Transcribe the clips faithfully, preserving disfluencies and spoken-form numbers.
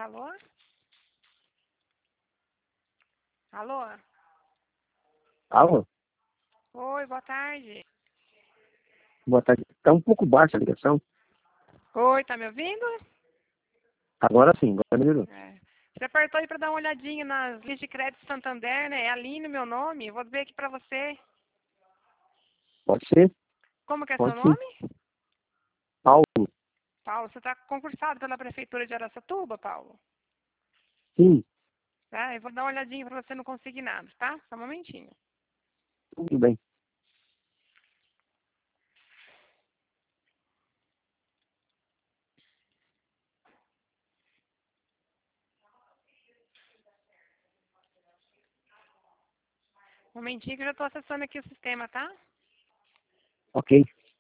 Alô? Alô? Alô? Oi, boa tarde. Boa tarde. Está um pouco baixa a ligação. Oi, tá me ouvindo? Agora sim, agora melhorou. É. Você apertou aí para dar uma olhadinha nas linhas de crédito Santander, né? É Aline meu nome. Vou ver aqui para você. Pode ser? Como que é seu Pode sim. nome? Paulo? Paulo, você está concursado pela Prefeitura de Araçatuba, Paulo? Sim, Tá, eu vou dar uma olhadinha para você não conseguir nada, tá? Só um momentinho. tudo bem. Um momentinho que eu já estou acessando aqui o sistema, tá? Ok.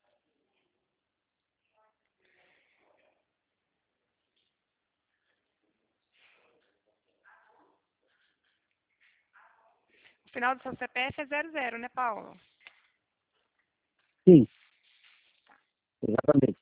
O final do seu C P F é zero zero, né, Paulo? Sim, exatamente.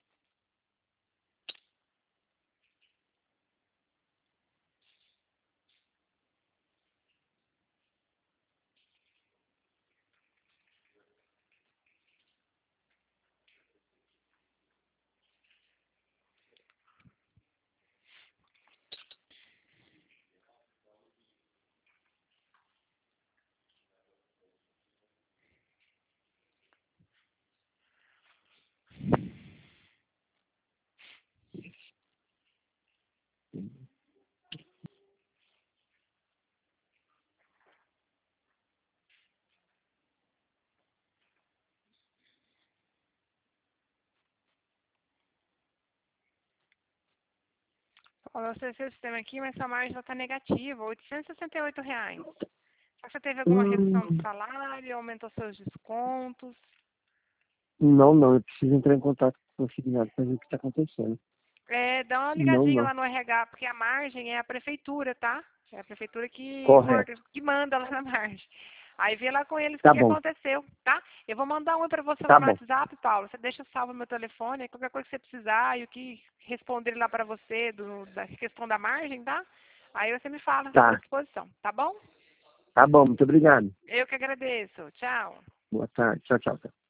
Paulo, eu acessei o sistema aqui, mas sua margem já está negativa, oitocentos e sessenta e oito reais. Será que você teve alguma redução do Hum, salário, aumentou seus descontos? não, não. Eu preciso entrar em contato com o consignado para ver o que está acontecendo. É, dá uma Não, ligadinha não. lá no R H, porque a margem é a prefeitura, tá? É a prefeitura que, Correto. orga- que manda lá na margem. Aí vê lá com eles o que, Tá que bom, aconteceu, tá? Eu vou mandar um para você lá tá no bom, WhatsApp, Paulo. Você deixa salvo meu telefone, qualquer coisa que você precisar e o que responder lá para você do, da questão da margem, tá? Aí você me fala, estou à tá. disposição, tá bom? Tá bom, muito obrigado. Eu que agradeço. Tchau. Boa tarde. Tchau, tchau. Tchau.